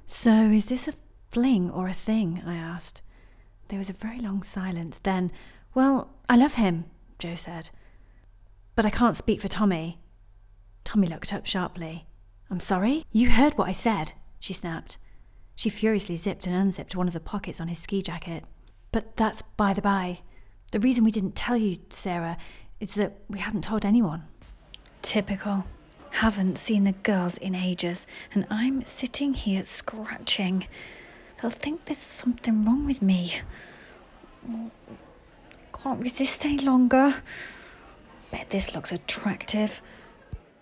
So is this a fling or a thing? I asked. There was a very long silence. Then, well, I love him, Joe said. But I can't speak for Tommy. Tommy looked up sharply. I'm sorry? You heard what I said, she snapped. She furiously zipped and unzipped one of the pockets on his ski jacket. But that's by the by. The reason we didn't tell you, Sarah, is that we hadn't told anyone. Typical. Haven't seen the girls in ages, and I'm sitting here scratching. They'll think there's something wrong with me. Can't resist any longer. Bet this looks attractive.